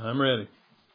I'm ready.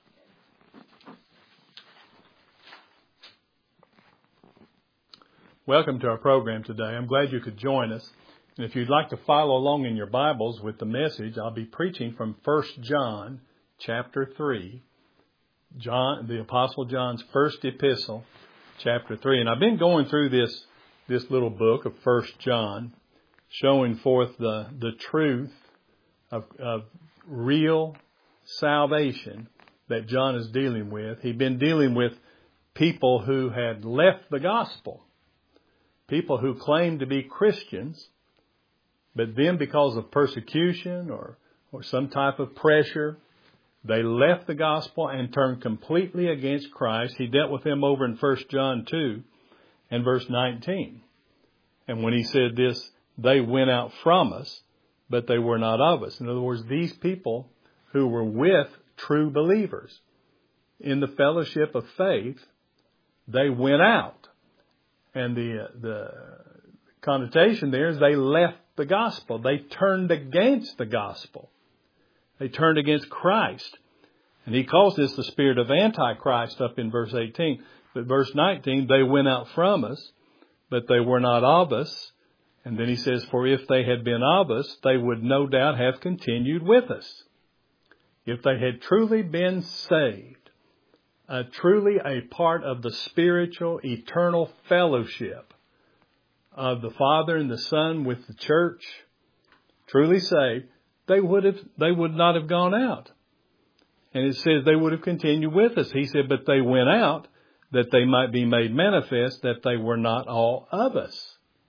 Welcome to our program today. I'm glad you could join us. And if you'd like to follow along in your Bibles with the message, I'll be preaching from 1 John chapter 3. John, the Apostle John's first epistle, chapter 3. And I've been going through this little book of 1 John, showing forth the truth of real salvation that John is dealing with. He'd been dealing with people who had left the gospel, people who claimed to be Christians, but then because of persecution or some type of pressure, they left the gospel and turned completely against Christ. He dealt with them over in 1 John 2 and verse 19. And when he said this, they went out from us, but they were not of us. In other words, these people who were with true believers in the fellowship of faith, they went out. And the connotation there is they left the gospel. They turned against the gospel. They turned against Christ. And he calls this the spirit of Antichrist up in verse 18. But verse 19, they went out from us, but they were not of us. And then he says, for if they had been of us, they would no doubt have continued with us. If they had truly been saved, truly a part of the spiritual, eternal fellowship of the Father and the Son with the church, truly saved, they would not have gone out. And it says they would have continued with us. He said, but they went out that they might be made manifest that they were not all of us.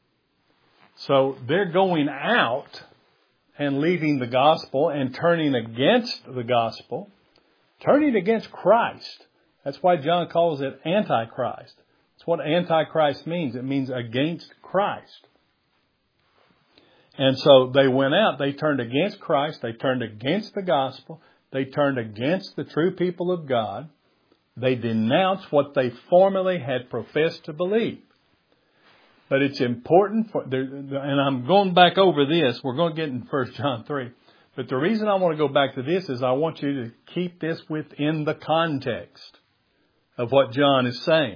So they're going out and leaving the gospel and turning against the gospel, turning against Christ. That's why John calls it Antichrist. That's what Antichrist means. It means against Christ. And so they went out, they turned against Christ, they turned against the gospel, they turned against the true people of God. They denounced what they formerly had professed to believe. But it's important, and I'm going back over this. We're going to get in 1 John 3. But the reason I want to go back to this is I want you to keep this within the context of what John is saying.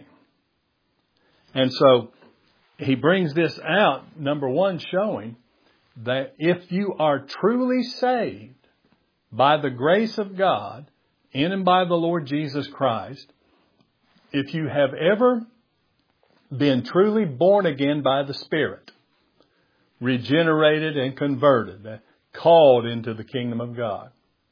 And so he brings this out, number one, showing that if you are truly saved by the grace of God, in and by the Lord Jesus Christ, if you have ever been truly born again by the Spirit, regenerated and converted, called into the kingdom of God,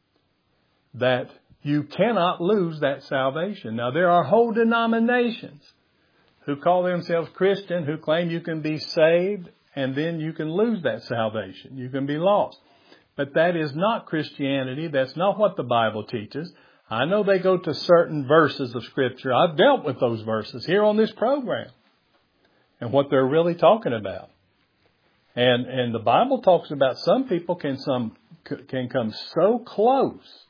that you cannot lose that salvation. Now, there are whole denominations who call themselves Christian, who claim you can be saved and then you can lose that salvation. You can be lost. But that is not Christianity. That's not what the Bible teaches. I know they go to certain verses of Scripture. I've dealt with those verses here on this program and what they're really talking about. And the Bible talks about some people can come so close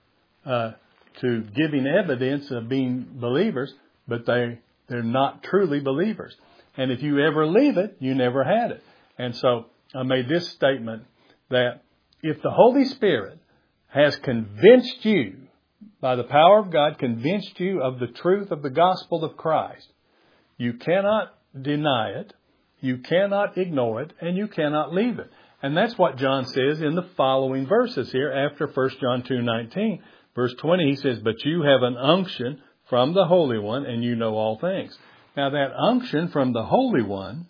to giving evidence of being believers, but they're not truly believers. And if you ever leave it, you never had it. And so I made this statement that if the Holy Spirit has convinced you, by the power of God, convinced you of the truth of the gospel of Christ, you cannot deny it, you cannot ignore it, and you cannot leave it. And that's what John says in the following verses here after 1 John 2:19. Verse 20, he says, but you have an unction from the Holy One, and you know all things. Now that unction from the Holy One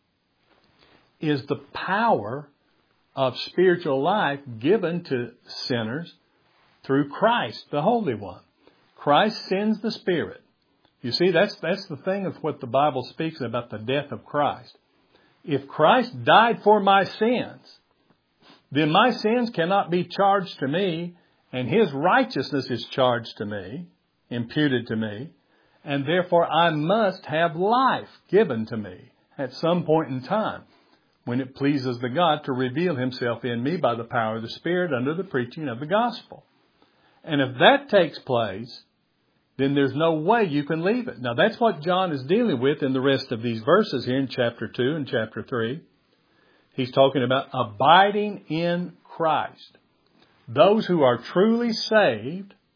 is the power of spiritual life given to sinners through Christ, the Holy One. Christ sends the Spirit. You see, that's the thing of what the Bible speaks about the death of Christ. If Christ died for my sins, then my sins cannot be charged to me, and His righteousness is charged to me, imputed to me, and therefore I must have life given to me at some point in time when it pleases the God to reveal Himself in me by the power of the Spirit under the preaching of the gospel. And if that takes place, then there's no way you can leave it. Now, that's what John is dealing with in the rest of these verses here in chapter 2 and chapter 3. He's talking about abiding in Christ. Those who are truly saved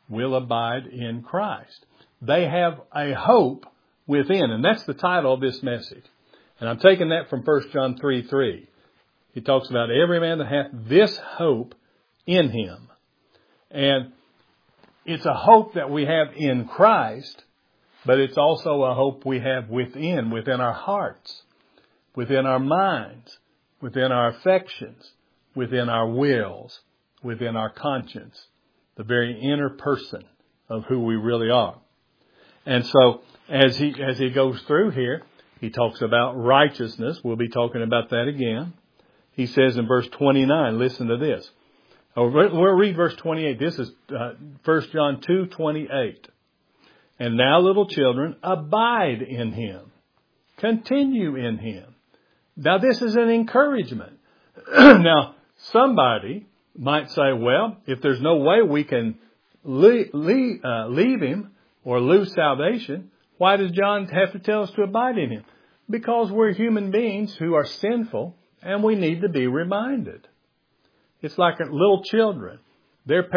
will abide in Christ. They have a hope within, and that's the title of this message. And I'm taking that from 1 John 3:3. He talks about every man that hath this hope in him. And it's a hope that we have in Christ, but it's also a hope we have within our hearts, within our minds, within our affections, within our wills, within our conscience, the very inner person of who we really are. And so as he goes through here, he talks about righteousness. We'll be talking about that again. He says in verse 29, listen to this. We'll read verse 28. This is 1 John 2:28. And now, little children, abide in him. Continue in him. Now, this is an encouragement. Now, somebody might say, well, if there's no way we can leave him or lose salvation, why does John have to tell us to abide in him? Because we're human beings who are sinful and we need to be reminded. It's like little children. They have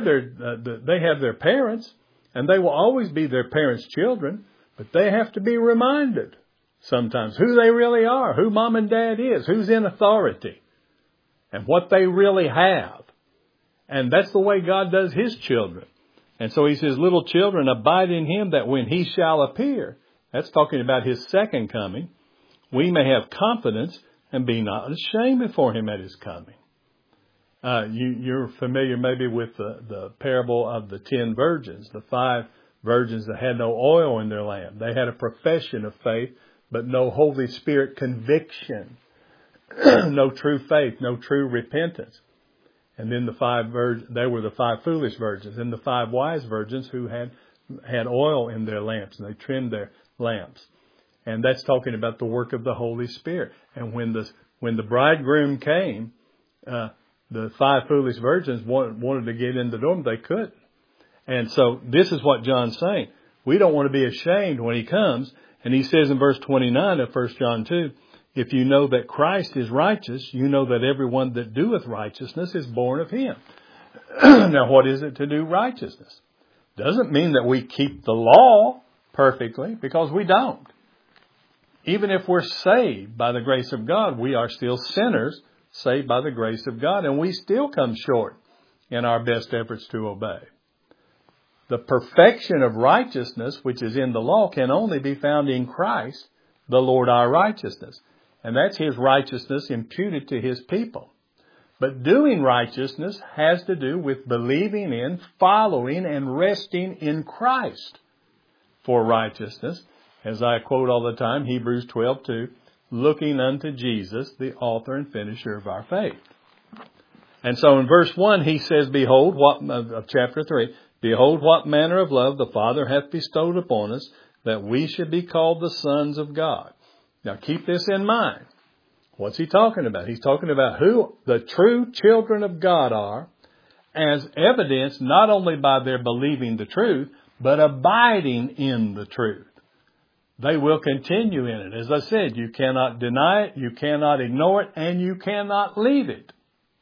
their parents and they will always be their parents' children, but they have to be reminded sometimes who they really are, who mom and dad is, who's in authority, and what they really have. And that's the way God does his children. And so he says, little children, abide in him, that when he shall appear, that's talking about his second coming, we may have confidence and be not ashamed before him at his coming. You're familiar maybe with the parable of the 10 virgins, the 5 virgins that had no oil in their lamp. They had a profession of faith, but no Holy Spirit conviction, no true faith, no true repentance. And then they were the 5 foolish virgins, and the 5 wise virgins who had oil in their lamps, and they trimmed their lamps. And that's talking about the work of the Holy Spirit. And when the bridegroom came, the 5 foolish virgins wanted to get in the door, but they couldn't. And so this is what John's saying. We don't want to be ashamed when he comes. And he says in verse 29 of 1 John 2, if you know that Christ is righteous, you know that everyone that doeth righteousness is born of him. Now, what is it to do righteousness? Doesn't mean that we keep the law perfectly, because we don't. Even if we're saved by the grace of God, we are still sinners saved by the grace of God, and we still come short in our best efforts to obey. The perfection of righteousness, which is in the law, can only be found in Christ, the Lord our righteousness. And that's his righteousness imputed to his people. But doing righteousness has to do with believing in, following, and resting in Christ for righteousness. As I quote all the time, Hebrews 12:2, looking unto Jesus, the author and finisher of our faith. And so in verse 1, he says, of chapter 3, behold what manner of love the Father hath bestowed upon us, that we should be called the sons of God. Now keep this in mind. What's he talking about? He's talking about who the true children of God are, as evidenced not only by their believing the truth, but abiding in the truth. They will continue in it. As I said, you cannot deny it, you cannot ignore it, and you cannot leave it.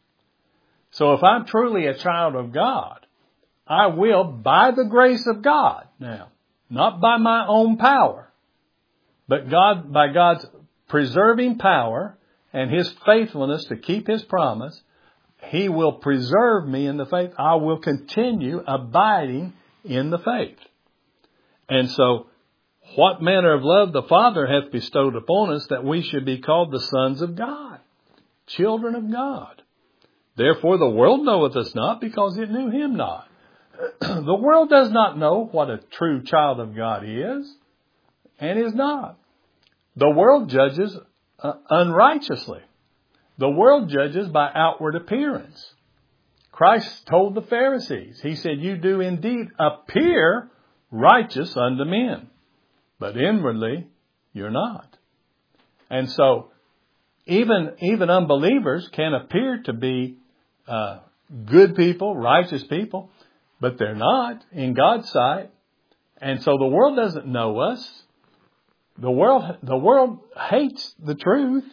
So if I'm truly a child of God, I will, by the grace of God now, not by my own power, but by God's preserving power and his faithfulness to keep his promise, he will preserve me in the faith. I will continue abiding in the faith. And so, what manner of love the Father hath bestowed upon us, that we should be called the sons of God, children of God. Therefore the world knoweth us not, because it knew him not. The world does not know what a true child of God is and is not. The world judges unrighteously. The world judges by outward appearance. Christ told the Pharisees, he said, you do indeed appear righteous unto men, but inwardly you're not. And so even unbelievers can appear to be good people, righteous people, but they're not in God's sight. And so the world doesn't know us. The world hates the truth.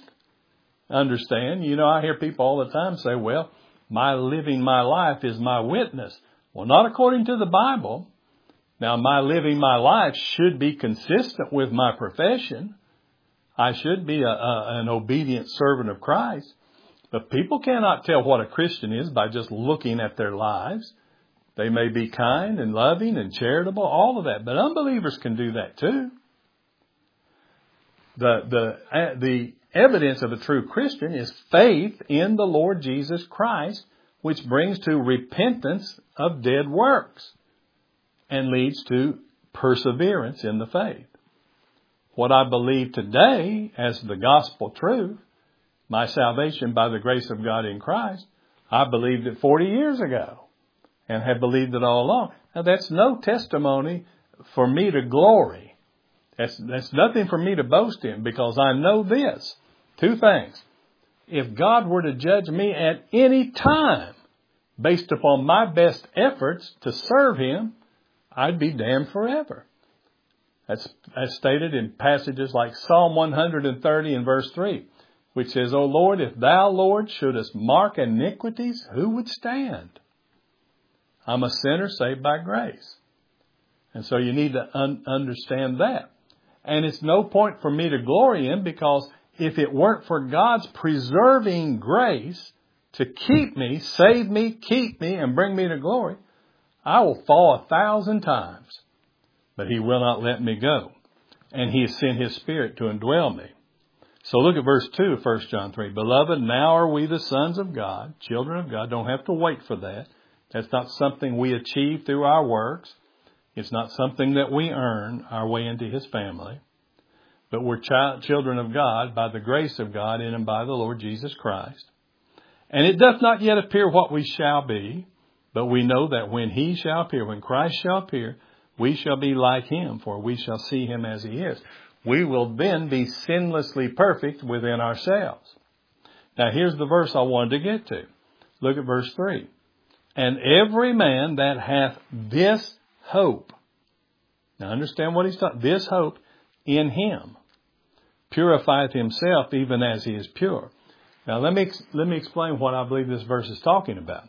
Understand? I hear people all the time say, well, my living my life is my witness. Well, not according to the Bible. Now, my living my life should be consistent with my profession. I should be an obedient servant of Christ. But people cannot tell what a Christian is by just looking at their lives. They may be kind and loving and charitable, all of that. But unbelievers can do that too. The evidence of a true Christian is faith in the Lord Jesus Christ, which brings to repentance of dead works and leads to perseverance in the faith. What I believe today as the gospel truth, my salvation by the grace of God in Christ, I believed it 40 years ago and have believed it all along. Now, that's no testimony for me to glory. That's nothing for me to boast in, because I know this. Two things. If God were to judge me at any time based upon my best efforts to serve Him, I'd be damned forever. That's stated in passages like Psalm 130 and verse 3, which says, O Lord, if Thou, Lord, shouldest mark iniquities, who would stand? I'm a sinner saved by grace. And so you need to understand that. And it's no point for me to glory in, because if it weren't for God's preserving grace to keep me, save me, keep me, and bring me to glory, I will fall 1,000 times. But He will not let me go. And He has sent His Spirit to indwell me. So look at verse 2 of 1 John 3. Beloved, now are we the sons of God, children of God. Don't have to wait for that. That's not something we achieve through our works. It's not something that we earn our way into His family. But we're children of God by the grace of God in and by the Lord Jesus Christ. And it doth not yet appear what we shall be, but we know that when He shall appear, when Christ shall appear, we shall be like Him, for we shall see Him as He is. We will then be sinlessly perfect within ourselves. Now here's the verse I wanted to get to. Look at verse 3. And every man that hath this hope. Now understand what he's talking. This hope in Him purifieth himself even as He is pure. Now let me explain what I believe this verse is talking about.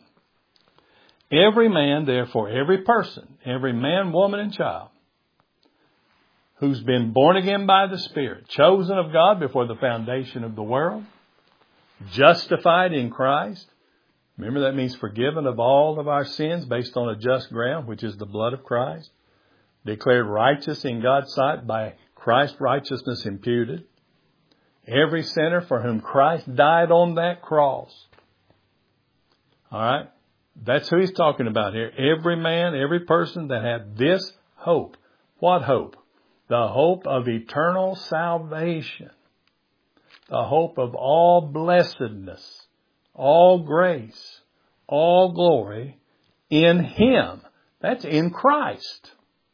Every man, therefore, every person, every man, woman, and child who's been born again by the Spirit, chosen of God before the foundation of the world, justified in Christ. Remember, that means forgiven of all of our sins based on a just ground, which is the blood of Christ. Declared righteous in God's sight by Christ's righteousness imputed. Every sinner for whom Christ died on that cross. All right? That's who He's talking about here. Every man, every person that had this hope. What hope? The hope of eternal salvation. The hope of all blessedness, all grace, all glory in Him. That's in Christ.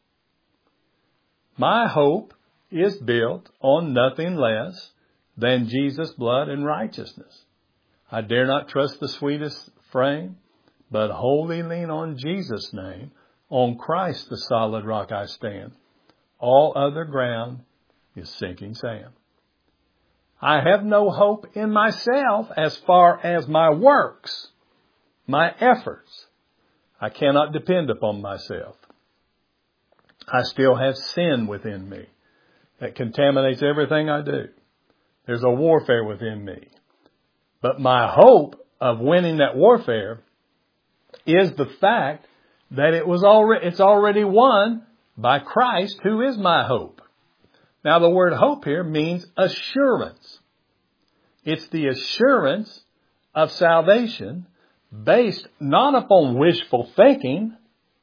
My hope is built on nothing less than Jesus' blood and righteousness. I dare not trust the sweetest frame, but wholly lean on Jesus' name. On Christ the solid rock I stand. All other ground is sinking sand. I have no hope in myself as far as my works, my efforts. I cannot depend upon myself. I still have sin within me that contaminates everything I do. There's a warfare within me. But my hope of winning that warfare is the fact that it's already won by Christ, who is my hope. Now the word hope here means assurance. It's the assurance of salvation based not upon wishful thinking,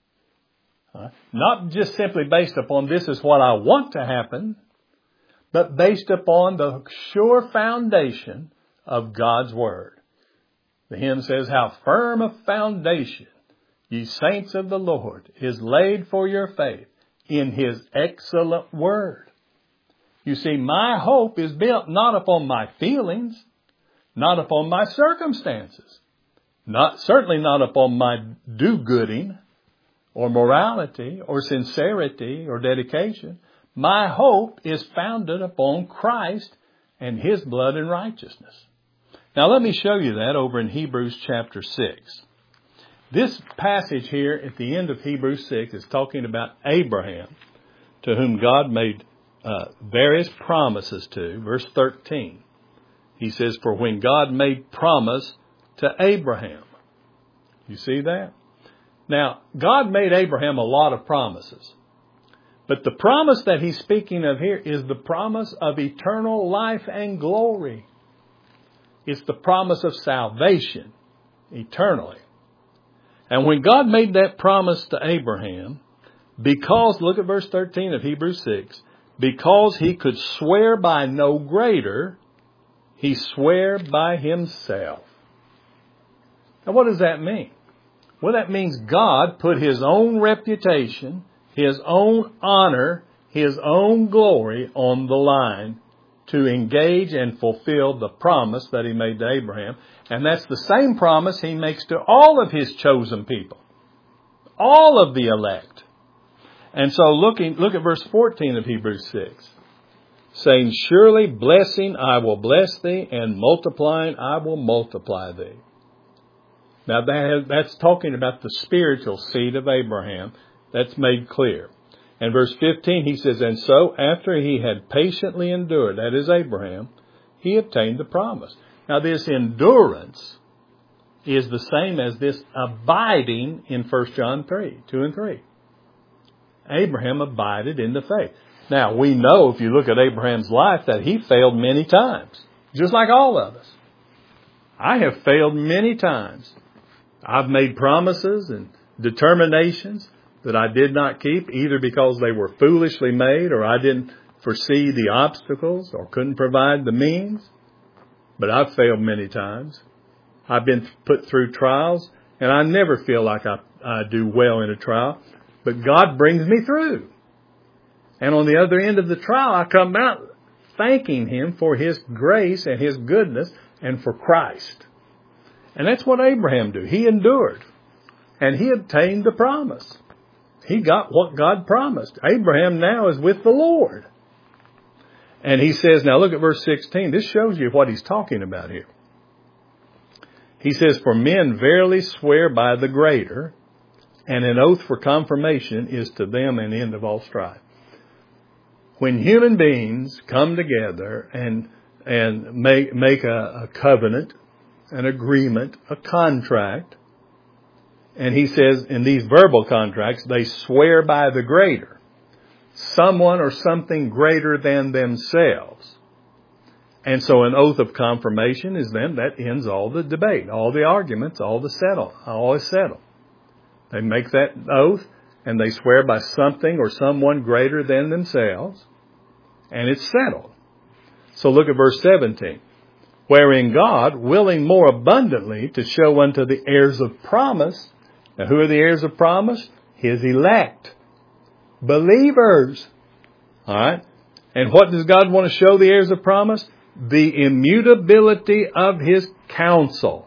not just simply based upon this is what I want to happen, but based upon the sure foundation of God's Word. The hymn says, how firm a foundation, ye saints of the Lord, is laid for your faith in His excellent Word. You see, my hope is built not upon my feelings, not upon my circumstances, certainly not upon my do-gooding or morality or sincerity or dedication. My hope is founded upon Christ and His blood and righteousness. Now let me show you that over in Hebrews chapter 6. This passage here at the end of Hebrews 6 is talking about Abraham, to whom God made various promises to. Verse 13, he says, for when God made promise to Abraham. You see that? Now, God made Abraham a lot of promises. But the promise that he's speaking of here is the promise of eternal life and glory. It's the promise of salvation eternally. And when God made that promise to Abraham, because, look at verse 13 of Hebrews 6, because he could swear by no greater, he swore by himself. Now what does that mean? Well, that means God put his own reputation, his own honor, his own glory on the line to engage and fulfill the promise that he made to Abraham. And that's the same promise he makes to all of his chosen people, all of the elect. And so look at verse 14 of Hebrews 6, saying, surely blessing I will bless thee, and multiplying I will multiply thee. Now that's talking about the spiritual seed of Abraham. That's made clear. And verse 15, he says, and so after he had patiently endured, that is Abraham, he obtained the promise. Now this endurance is the same as this abiding in 1 John 3, 2 and 3. Abraham abided in the faith. Now we know, if you look at Abraham's life, that he failed many times, just like all of us. I have failed many times. I've made promises and determinations that I did not keep, either because they were foolishly made or I didn't foresee the obstacles or couldn't provide the means. But I've failed many times. I've been put through trials, and I never feel like I do well in a trial. But God brings me through. And on the other end of the trial, I come out thanking Him for His grace and His goodness and for Christ. And that's what Abraham did. He endured. And he obtained the promise. He got what God promised. Abraham now is with the Lord. And he says, now look at verse 16. This shows you what he's talking about here. He says, for men verily swear by the greater, and an oath for confirmation is to them an end of all strife. When human beings come together and make a covenant, an agreement, a contract, and he says in these verbal contracts, they swear by the greater, someone or something greater than themselves. And so an oath of confirmation is then, that ends all the debate, all the arguments, all is settled. They make that oath and they swear by something or someone greater than themselves, and it's settled. So look at verse 17. Wherein God, willing more abundantly to show unto the heirs of promise. Now who are the heirs of promise? His elect. Believers. Alright? And what does God want to show the heirs of promise? The immutability of His counsel.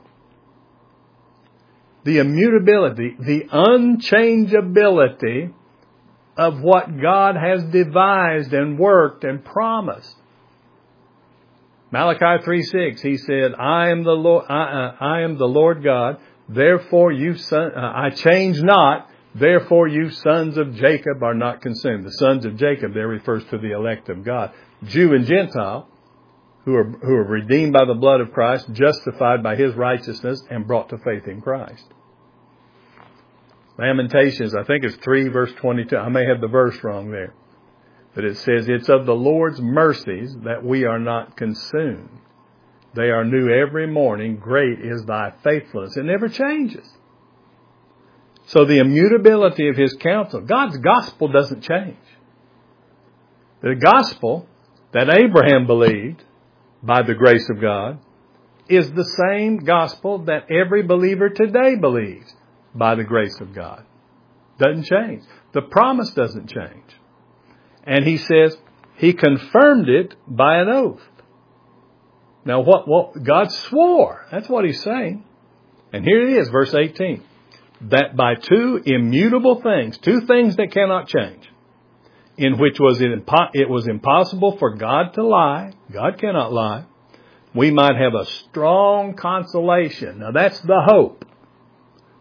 The immutability, the unchangeability of what God has devised and worked and promised. Malachi 3:6, he said, I am the Lord God, therefore I change not, therefore you sons of Jacob are not consumed. The sons of Jacob there refers to the elect of God, Jew and Gentile, who are redeemed by the blood of Christ, justified by His righteousness, and brought to faith in Christ. Lamentations, I think it's 3 verse 22. I may have the verse wrong there. But it says, it's of the Lord's mercies that we are not consumed. They are new every morning. Great is thy faithfulness. It never changes. So the immutability of His counsel, God's gospel doesn't change. The gospel that Abraham believed by the grace of God is the same gospel that every believer today believes by the grace of God. Doesn't change. The promise doesn't change. And he says He confirmed it by an oath. Now what God swore, that's what He's saying. And here it is, verse 18. That by two immutable things, two things that cannot change, in which it was impossible for God to lie, God cannot lie, we might have a strong consolation. Now that's the hope.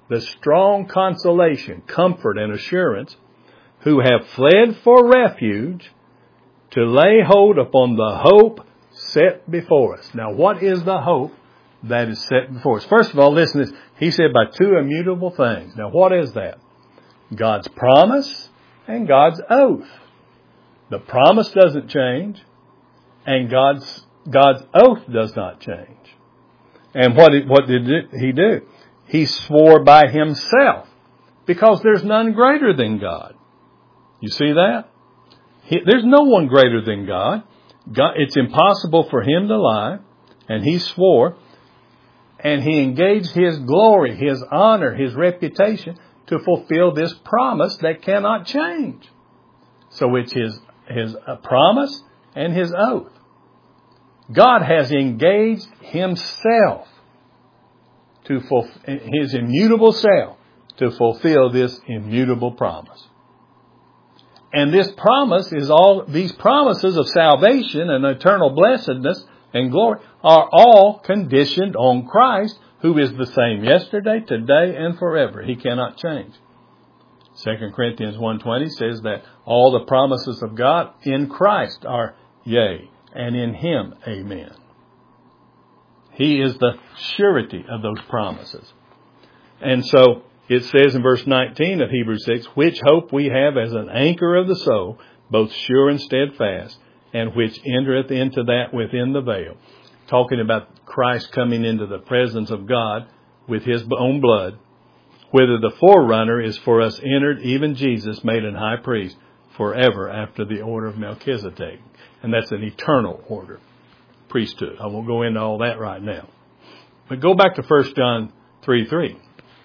the strong consolation, comfort, and assurance, who have fled for refuge to lay hold upon the hope set before us. Now, what is the hope that is set before us? First of all, listen to this. He said by two immutable things. Now, what is that? God's promise and God's oath. The promise doesn't change, and God's oath does not change. And what did he do? He swore by himself, because there's none greater than God. You see that? There's no one greater than God. It's impossible for him to lie, and he swore, and he engaged his glory, his honor, his reputation to fulfill this promise that cannot change. So it's his promise and his oath. God has engaged himself to his immutable self to fulfill this immutable promise. And this promise is these promises of salvation and eternal blessedness and glory are all conditioned on Christ, who is the same yesterday, today, and forever. He cannot change. 2 Corinthians 1:20 says that all the promises of God in Christ are yea, and in him, amen. He is the surety of those promises. And so it says in verse 19 of Hebrews 6, which hope we have as an anchor of the soul, both sure and steadfast, and which entereth into that within the veil. Talking about Christ coming into the presence of God with his own blood, whither the forerunner is for us entered, even Jesus made an high priest forever after the order of Melchizedek. And that's an eternal order, priesthood. I won't go into all that right now. But go back to 1 John 3:3.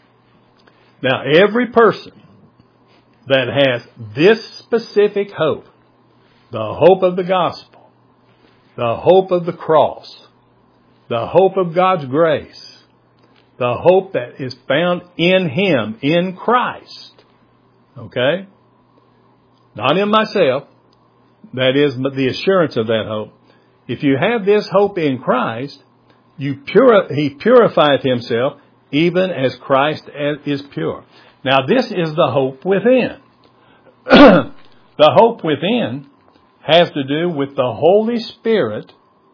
Now, every person that has this specific hope, the hope of the gospel, the hope of the cross, the hope of God's grace, the hope that is found in him, in Christ, okay? Not in myself. That is the assurance of that hope. If you have this hope in Christ, he purifieth himself even as Christ is pure. Now, this is the hope within. The hope within has to do with the Holy Spirit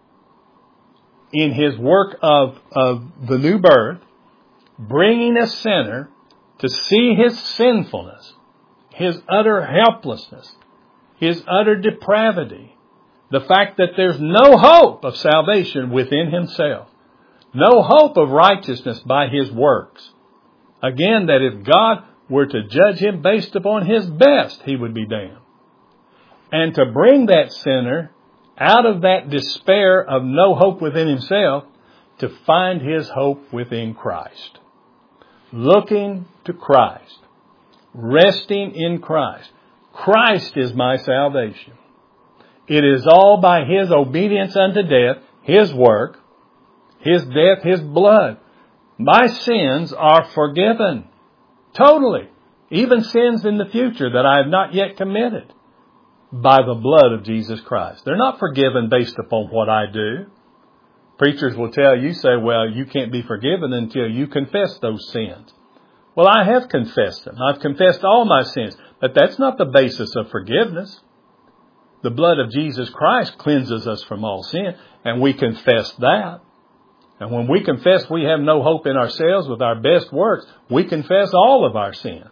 in his work of the new birth, bringing a sinner to see his sinfulness, his utter helplessness, his utter depravity, the fact that there's no hope of salvation within himself, no hope of righteousness by his works. Again, that if God were to judge him based upon his best, he would be damned. And to bring that sinner out of that despair of no hope within himself to find his hope within Christ. Looking to Christ. Resting in Christ. Christ is my salvation. It is all by his obedience unto death, his work, his death, his blood. My sins are forgiven. Totally. Even sins in the future that I have not yet committed. By the blood of Jesus Christ. They're not forgiven based upon what I do. Preachers will tell you, say, well, you can't be forgiven until you confess those sins. Well, I have confessed them. I've confessed all my sins. But that's not the basis of forgiveness. The blood of Jesus Christ cleanses us from all sin, and we confess that. And when we confess we have no hope in ourselves with our best works, we confess all of our sins.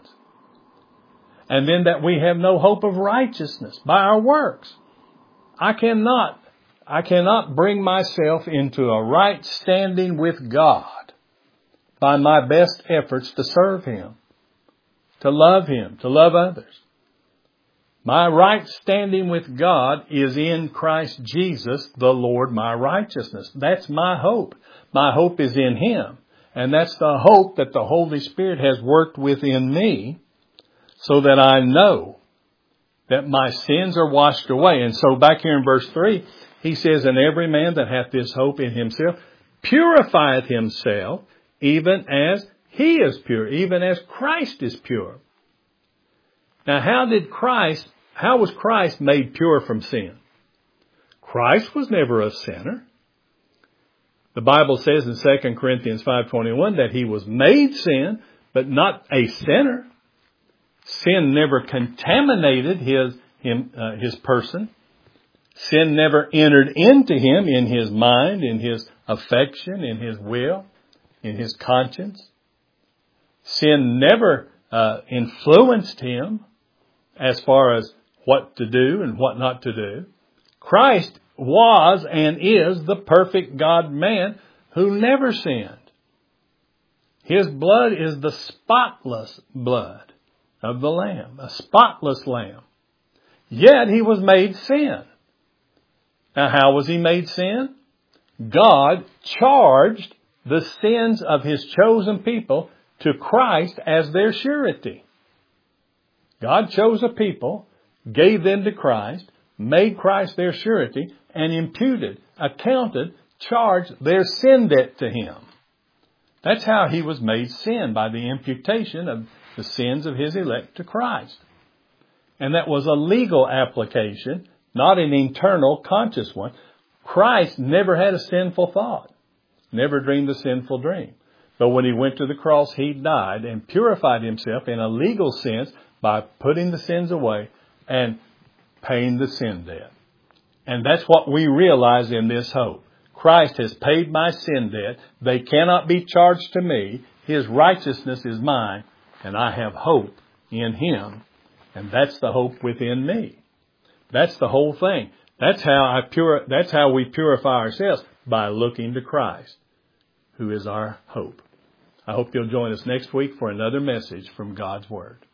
And then that we have no hope of righteousness by our works. I cannot bring myself into a right standing with God by my best efforts to serve him, to love him, to love others. My right standing with God is in Christ Jesus, the Lord, my righteousness. That's my hope. My hope is in him. And that's the hope that the Holy Spirit has worked within me so that I know that my sins are washed away. And so back here in verse 3, he says, and every man that hath this hope in himself purifieth himself, even as he is pure, even as Christ is pure. Now, how was Christ made pure from sin? Christ was never a sinner. The Bible says in 2 Corinthians 5:21 that he was made sin but not a sinner. Sin never contaminated his person. Sin never entered into him in his mind, in his affection, in his will, in his conscience. Sin never influenced him as far as what to do and what not to do. Christ was and is the perfect God-man who never sinned. His blood is the spotless blood of the Lamb, a spotless Lamb. Yet he was made sin. Now, how was he made sin? God charged the sins of his chosen people to Christ as their surety. God chose a people, gave them to Christ, made Christ their surety, and imputed, accounted, charged their sin debt to him. That's how he was made sin, by the imputation of the sins of his elect to Christ. And that was a legal application, not an internal, conscious one. Christ never had a sinful thought, never dreamed a sinful dream. But when he went to the cross, he died and purified himself in a legal sense by putting the sins away and paying the sin debt. And that's what we realize in this hope. Christ has paid my sin debt. They cannot be charged to me. His righteousness is mine, and I have hope in him. And that's the hope within me. That's the whole thing. That's how we purify ourselves, by looking to Christ, who is our hope. I hope you'll join us next week for another message from God's Word.